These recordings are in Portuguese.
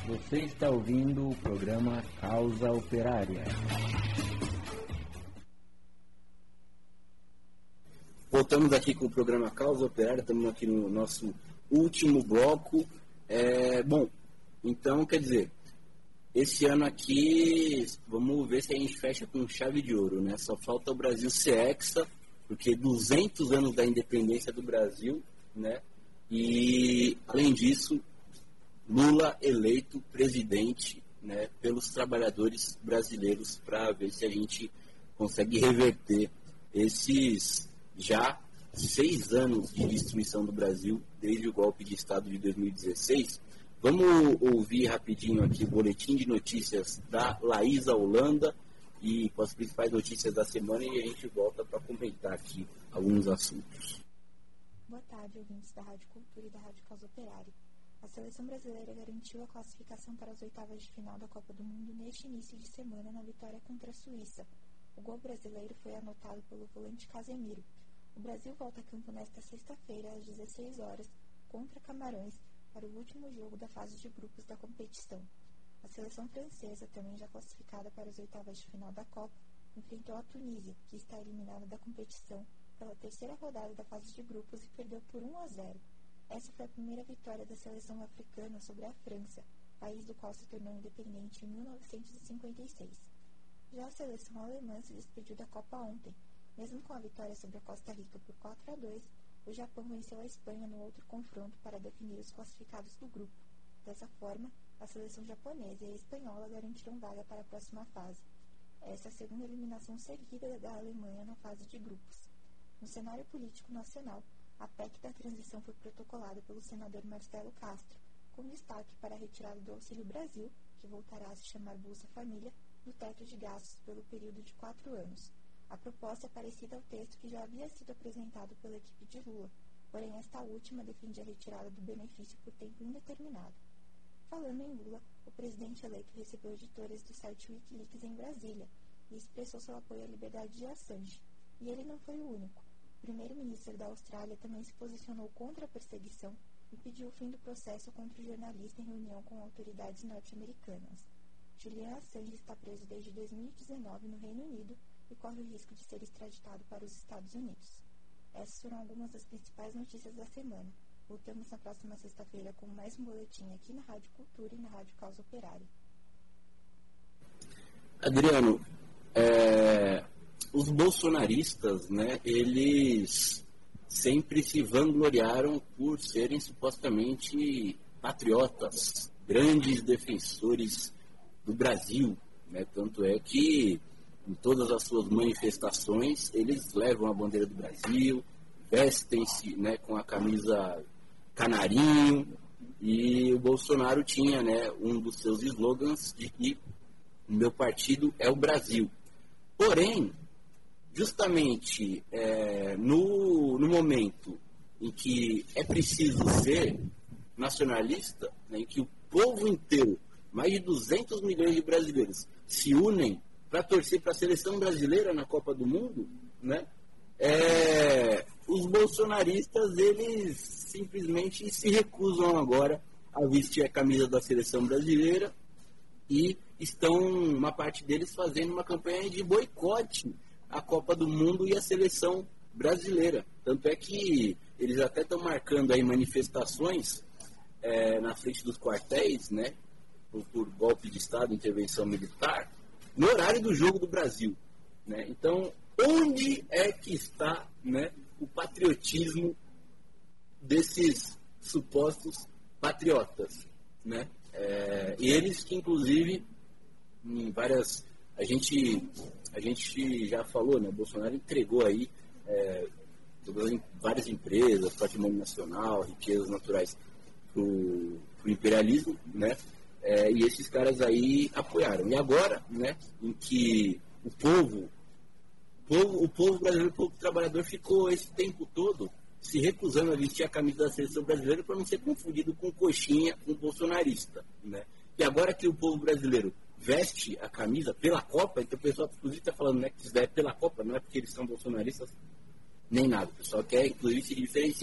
Você está ouvindo o programa Causa Operária. Voltamos aqui com o programa Causa Operária, estamos aqui no nosso último bloco. Bom, então, quer dizer, esse ano aqui, vamos ver se a gente fecha com chave de ouro, né? Só falta o Brasil ser hexa, porque 200 anos da independência do Brasil, né? E, além disso, Lula eleito presidente, né, pelos trabalhadores brasileiros, para ver se a gente consegue reverter esses já 6 anos de destruição do Brasil, desde o golpe de Estado de 2016. Vamos ouvir rapidinho aqui o boletim de notícias da Laísa Holanda e com as principais notícias da semana, e a gente volta para comentar aqui alguns assuntos. Boa tarde, ouvintes da Rádio Cultura e da Rádio Causa Operária. A seleção brasileira garantiu a classificação para as oitavas de final da Copa do Mundo neste início de semana na vitória contra a Suíça. O gol brasileiro foi anotado pelo volante Casemiro. O Brasil volta a campo nesta sexta-feira, às 16 horas, contra Camarões, para o último jogo da fase de grupos da competição. A seleção francesa, também já classificada para as oitavas de final da Copa, enfrentou a Tunísia, que está eliminada da competição pela terceira rodada da fase de grupos e perdeu por 1-0. Essa foi a primeira vitória da seleção africana sobre a França, país do qual se tornou independente em 1956. Já a seleção alemã se despediu da Copa ontem. Mesmo com a vitória sobre a Costa Rica por 4-2, o Japão venceu a Espanha no outro confronto para definir os classificados do grupo. Dessa forma, a seleção japonesa e a espanhola garantiram vaga para a próxima fase. Essa é a segunda eliminação seguida da Alemanha na fase de grupos. No cenário político nacional, a PEC da transição foi protocolada pelo senador Marcelo Castro, com destaque para a retirada do Auxílio Brasil, que voltará a se chamar Bolsa Família, do teto de gastos pelo período de 4 anos. A proposta é parecida ao texto que já havia sido apresentado pela equipe de Lula, porém esta última defende a retirada do benefício por tempo indeterminado. Falando em Lula, o presidente eleito recebeu editores do site Wikileaks em Brasília e expressou seu apoio à liberdade de Assange. E ele não foi o único. O primeiro-ministro da Austrália também se posicionou contra a perseguição e pediu o fim do processo contra o jornalista em reunião com autoridades norte-americanas. Julian Assange está preso desde 2019 no Reino Unido e corre o risco de ser extraditado para os Estados Unidos. Essas foram algumas das principais notícias da semana. Voltamos na próxima sexta-feira com mais um boletim aqui na Rádio Cultura e na Rádio Causa Operária. Adriano, os bolsonaristas, né, eles sempre se vangloriaram por serem supostamente patriotas, grandes defensores do Brasil, né? Tanto é que em todas as suas manifestações eles levam a bandeira do Brasil, vestem-se, né, com a camisa canarinho, e o Bolsonaro tinha, né, um dos seus slogans de que o meu partido é o Brasil. Porém, justamente no momento em que é preciso ser nacionalista, né, em que o povo inteiro, mais de 200 milhões de brasileiros, se unem para torcer para a seleção brasileira na Copa do Mundo, né, os bolsonaristas, eles simplesmente se recusam agora a vestir a camisa da seleção brasileira e estão, uma parte deles, fazendo uma campanha de boicote à Copa do Mundo e à seleção brasileira. Tanto é que eles até estão marcando aí manifestações na frente dos quartéis, né, por golpe de Estado, intervenção militar, no horário do jogo do Brasil, né? Então, onde é que está, né, o patriotismo desses supostos patriotas, né? Eles que, inclusive, em várias... A gente já falou, né? O Bolsonaro entregou aí várias empresas, patrimônio nacional, riquezas naturais para o imperialismo, né? E esses caras aí apoiaram. E agora, né, em que o povo brasileiro, o povo trabalhador ficou esse tempo todo se recusando a vestir a camisa da seleção brasileira para não ser confundido com coxinha, com bolsonarista, né? E agora que o povo brasileiro veste a camisa pela Copa, então o pessoal inclusive está falando, né, que isso daí é pela Copa, não é porque eles são bolsonaristas nem nada. O pessoal quer inclusive se diferenciar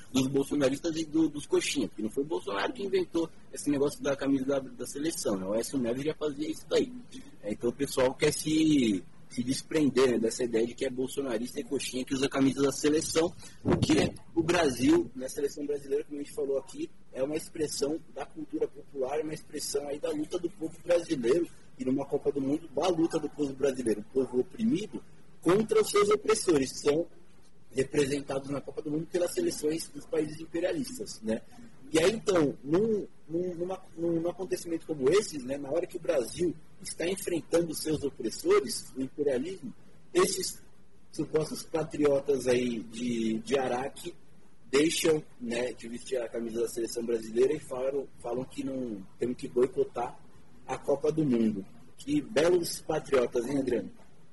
dos bolsonaristas e dos coxinhas, porque não foi o Bolsonaro que inventou esse negócio da camisa da seleção, né? O Aécio Neves já fazia isso daí. Então o pessoal quer se desprender, né, dessa ideia de que é bolsonarista e coxinha que usa a camisa da seleção, porque o Brasil, na seleção brasileira, como a gente falou aqui, é uma expressão da cultura popular, é uma expressão aí da luta do povo brasileiro, e numa Copa do Mundo, da luta do povo brasileiro, o povo oprimido, contra os seus opressores, que são representados na Copa do Mundo pelas seleções dos países imperialistas, né? E aí, então, num acontecimento como esse, né, na hora que o Brasil está enfrentando os seus opressores, o imperialismo, esses supostos patriotas aí de Araque deixam, né, de vestir a camisa da seleção brasileira e falam que não temos que boicotar a Copa do Mundo. Que belos patriotas, hein, Adriano?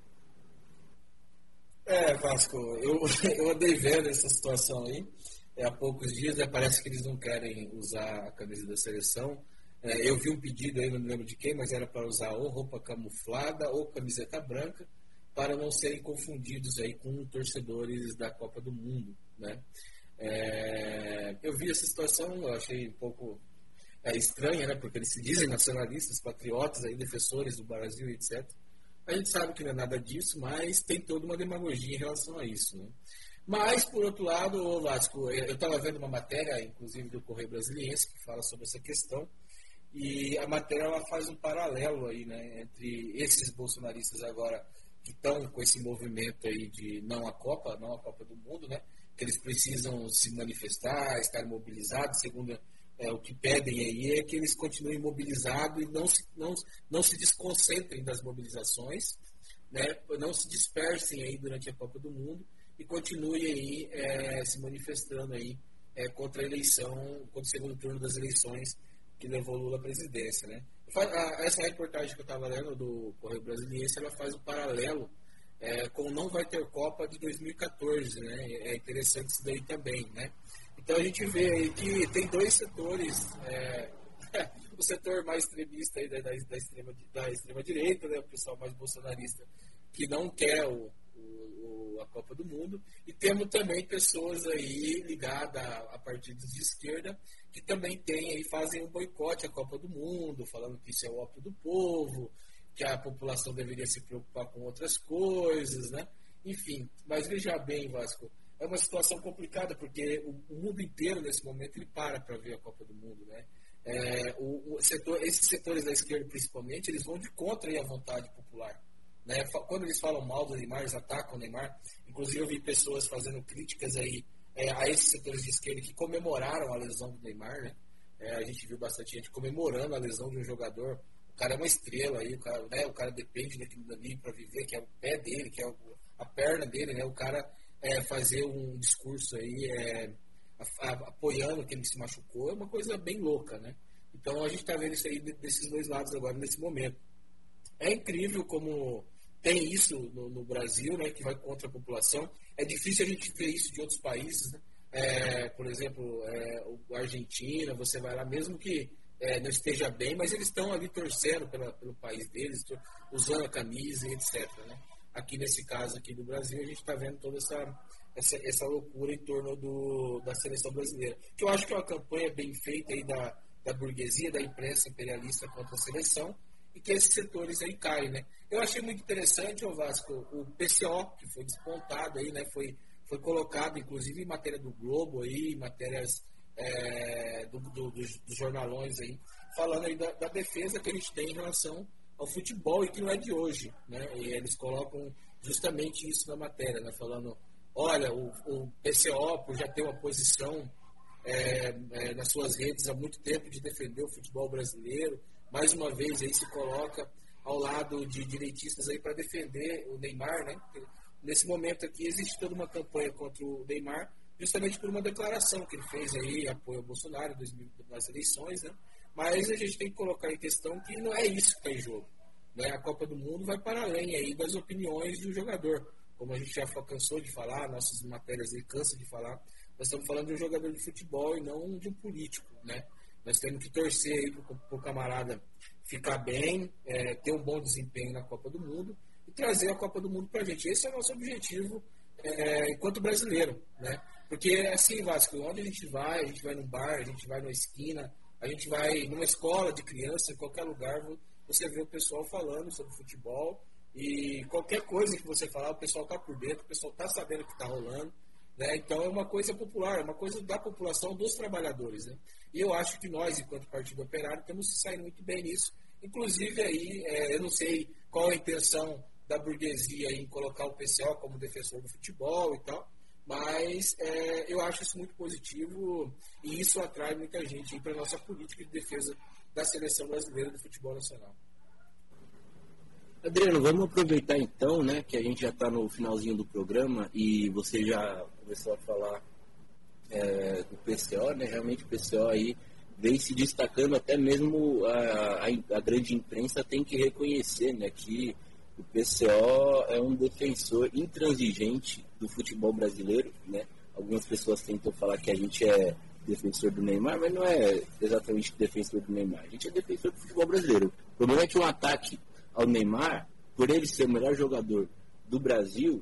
Vasco, eu andei vendo essa situação aí há poucos dias, parece que eles não querem usar a camisa da seleção. Eu vi um pedido aí, não me lembro de quem, mas era para usar ou roupa camuflada ou camiseta branca, para não serem confundidos aí com torcedores da Copa do Mundo, né? Eu vi essa situação, eu achei um pouco estranha, né? Porque eles se dizem nacionalistas, patriotas, aí, defensores do Brasil, etc. A gente sabe que não é nada disso, mas tem toda uma demagogia em relação a isso, né? Mas, por outro lado, Vasco, eu estava vendo uma matéria, inclusive do Correio Brasiliense, que fala sobre essa questão, e a matéria ela faz um paralelo aí, né, entre esses bolsonaristas agora que estão com esse movimento aí de não a Copa do Mundo, né, que eles precisam se manifestar, estar mobilizados, segundo o que pedem aí é que eles continuem mobilizados e não se desconcentrem das mobilizações, né, não se dispersem aí durante a Copa do Mundo e continuem aí se manifestando aí contra a eleição, contra o segundo turno das eleições que levou Lula à presidência, né. Essa reportagem que eu estava lendo do Correio Brasiliense, ela faz um paralelo com Não Vai Ter Copa de 2014, né, é interessante isso daí também, né. Então a gente vê aí que tem dois setores, o setor mais extremista aí da extrema direita, né, o pessoal mais bolsonarista que não quer a Copa do Mundo, e temos também pessoas aí ligadas a partidos de esquerda que também fazem um boicote à Copa do Mundo, falando que isso é o ópio do povo, que a população deveria se preocupar com outras coisas, né? Enfim, mas veja bem, Vasco, é uma situação complicada, porque o mundo inteiro, nesse momento, ele para ver a Copa do Mundo, né? Esses setores da esquerda, principalmente, eles vão de contra aí a vontade popular, né? Quando eles falam mal do Neymar, eles atacam o Neymar. Inclusive, eu vi pessoas fazendo críticas aí a esses setores de esquerda que comemoraram a lesão do Neymar, né? A gente viu bastante gente comemorando a lesão de um jogador. O cara é uma estrela aí, o cara depende daquilo dali para viver, que é o pé dele, que é a perna dele, né? O cara fazer um discurso aí apoiando que ele se machucou é uma coisa bem louca, né? Então a gente está vendo isso aí desses dois lados agora nesse momento. É incrível como tem isso no Brasil, né, que vai contra a população. É difícil a gente ver isso de outros países, né? Por exemplo, a Argentina, você vai lá, mesmo que não esteja bem, mas eles estão ali torcendo pelo país deles, usando a camisa e etc, né? Aqui nesse caso aqui do Brasil, a gente está vendo toda essa loucura em torno da seleção brasileira. Que eu acho que é uma campanha bem feita aí da burguesia, da imprensa imperialista contra a seleção, e que esses setores aí caem, né? Eu achei muito interessante, Vasco, o PCO, que foi despontado aí, né? Foi colocado, inclusive, em matéria do Globo aí, em matérias dos jornalões aí, falando aí da defesa que a gente tem em relação ao futebol e que não é de hoje, né? E eles colocam justamente isso na matéria, né? Falando, olha, o PCO, por já ter uma posição nas suas redes há muito tempo de defender o futebol brasileiro, mais uma vez aí se coloca ao lado de direitistas aí para defender o Neymar, né? Nesse momento aqui existe toda uma campanha contra o Neymar, justamente por uma declaração que ele fez aí, apoio ao Bolsonaro nas eleições, né? Mas a gente tem que colocar em questão que não é isso que está em jogo, né? A Copa do Mundo vai para além aí das opiniões do jogador, como a gente já cansou de falar, nossas matérias aí cansam de falar, nós estamos falando de um jogador de futebol e não de um político, né? Nós temos que torcer aí para o camarada ficar bem, ter um bom desempenho na Copa do Mundo e trazer a Copa do Mundo para a gente. Esse é o nosso objetivo enquanto brasileiro, né? Porque assim, Vasco, onde a gente vai num bar, a gente vai numa esquina, a gente vai numa escola de criança, em qualquer lugar, você vê o pessoal falando sobre futebol e qualquer coisa que você falar, o pessoal está por dentro, o pessoal está sabendo o que está rolando. Né? Então é uma coisa popular, é uma coisa da população, dos trabalhadores. Né? E eu acho que nós, enquanto Partido Operário, temos que sair muito bem nisso. Inclusive, aí, eu não sei qual a intenção da burguesia em colocar o PCO como defensor do futebol e tal, mas eu acho isso muito positivo e isso atrai muita gente para a nossa política de defesa da seleção brasileira do futebol nacional. Adriano, vamos aproveitar então, né, que a gente já está no finalzinho do programa e você já começou a falar do PCO, né? Realmente o PCO aí vem se destacando, até mesmo a grande imprensa tem que reconhecer, né, que o PCO é um defensor intransigente do futebol brasileiro, né? Algumas pessoas tentam falar que a gente é defensor do Neymar, mas não é exatamente defensor do Neymar. A gente é defensor do futebol brasileiro. O problema é que um ataque ao Neymar, por ele ser o melhor jogador do Brasil,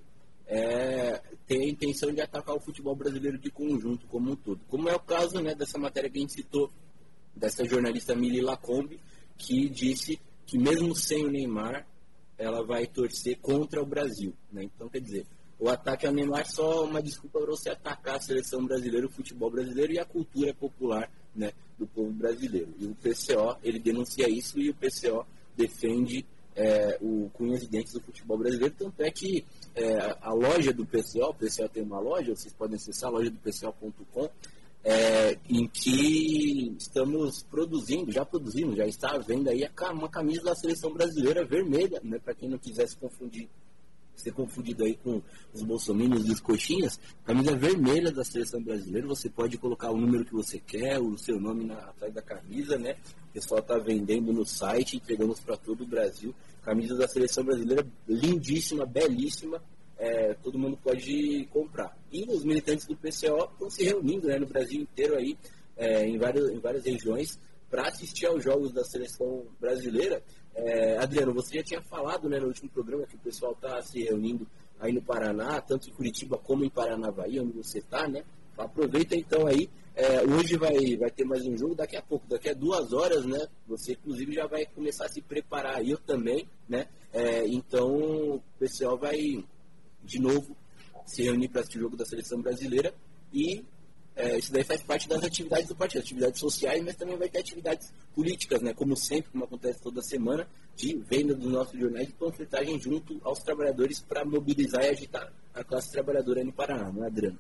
tem a intenção de atacar o futebol brasileiro de conjunto, como um todo. Como é o caso, né, dessa matéria que a gente citou, dessa jornalista Mili Lacombe, que disse que mesmo sem o Neymar, ela vai torcer contra o Brasil. Né? Então, quer dizer, o ataque ao Neymar é só uma desculpa para você atacar a seleção brasileira, o futebol brasileiro e a cultura popular, né, do povo brasileiro. E o PCO, ele denuncia isso e o PCO defende o cunhas e dentes do futebol brasileiro, tanto é que a loja do PCO, o PCO tem uma loja, vocês podem acessar a loja do PCO.com, em que estamos já está à venda aí uma camisa da seleção brasileira vermelha, né, para quem não quisesse ser confundido aí com os bolsominions e os coxinhas, camisa vermelha da seleção brasileira, você pode colocar o número que você quer, o seu nome atrás da camisa, né? O pessoal está vendendo no site, entregamos para todo o Brasil, camisa da seleção brasileira, lindíssima, belíssima, todo mundo pode comprar. E os militantes do PCO estão se reunindo, né, no Brasil inteiro aí, em várias regiões, para assistir aos jogos da seleção brasileira. Adriano, você já tinha falado, né, no último programa que o pessoal está se reunindo aí no Paraná, tanto em Curitiba como em Paranavaí, onde você está, né? Aproveita então aí, hoje vai ter mais um jogo, daqui a pouco, daqui a 2 horas, né? Você inclusive já vai começar a se preparar, eu também, né? Então o pessoal vai de novo se reunir para assistir o jogo da seleção brasileira e isso daí faz parte das atividades do partido, atividades sociais, mas também vai ter atividades políticas, né? Como sempre, como acontece toda semana, de venda dos nossos jornais de panfletagem junto aos trabalhadores para mobilizar e agitar a classe trabalhadora aí no Paraná, não é, Adriano?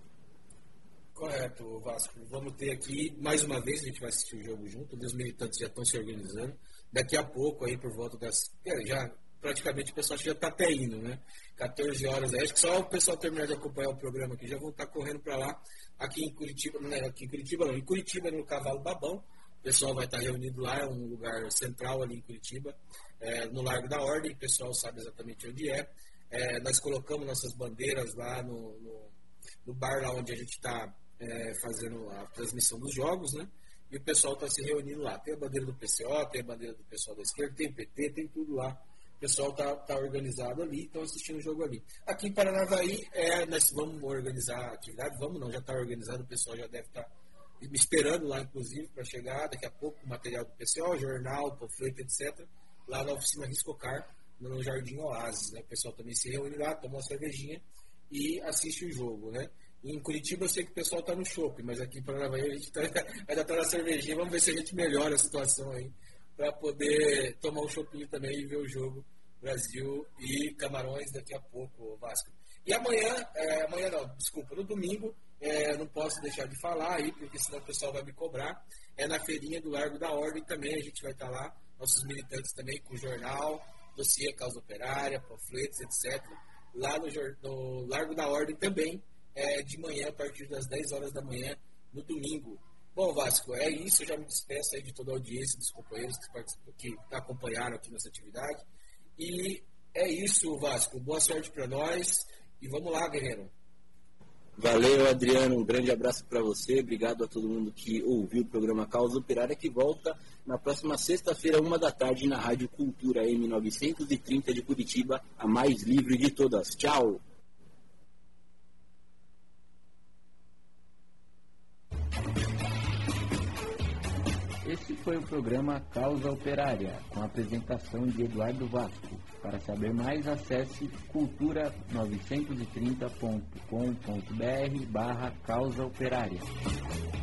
Correto, Vasco. Vamos ter aqui, mais uma vez, a gente vai assistir o jogo junto, os militantes já estão se organizando. Daqui a pouco, aí por volta das... já praticamente o pessoal já está até indo, né? 14 horas, acho que só o pessoal terminar de acompanhar o programa aqui, já vão estar correndo para lá, aqui em Curitiba, em Curitiba, no Cavalo Babão, o pessoal vai estar reunido lá, é um lugar central ali em Curitiba, no Largo da Ordem, o pessoal sabe exatamente onde nós colocamos nossas bandeiras lá no bar lá onde a gente está fazendo a transmissão dos jogos, né? E o pessoal está se reunindo lá, tem a bandeira do PCO, tem a bandeira do pessoal da esquerda, tem PT, tem tudo lá. O pessoal está organizado ali, estão assistindo o jogo ali. Aqui em Paranavaí, nós vamos organizar a atividade, já está organizado, o pessoal já deve estar me esperando lá, inclusive, para chegar daqui a pouco o material do PCO, jornal, panfleto, etc., lá na oficina Riscocar, no Jardim Oasis. Né? O pessoal também se reúne lá, toma uma cervejinha e assiste o jogo. Né? Em Curitiba eu sei que o pessoal está no shopping, mas aqui em Paranavaí a gente ainda está na cervejinha, vamos ver se a gente melhora a situação aí, para poder tomar um chopinho também e ver o jogo Brasil e Camarões daqui a pouco, Vasco. E no domingo, não posso deixar de falar aí, porque senão o pessoal vai me cobrar, na feirinha do Largo da Ordem também, a gente vai estar lá, nossos militantes também com jornal, dossiê Causa Operária, panfletos, etc. Lá no Largo da Ordem também, de manhã, a partir das 10 horas da manhã, no domingo. Bom, Vasco, é isso, eu já me despeço aí de toda a audiência, dos companheiros que acompanharam aqui nessa atividade. E é isso, Vasco, boa sorte para nós e vamos lá, guerreiro. Valeu, Adriano, um grande abraço para você, obrigado a todo mundo que ouviu o programa Causa Operária, que volta na próxima sexta-feira, 13h, na Rádio Cultura M930 de Curitiba, a mais livre de todas. Tchau! Esse foi o programa Causa Operária, com a apresentação de Eduardo Vasco. Para saber mais, acesse cultura930.com.br/causa operária.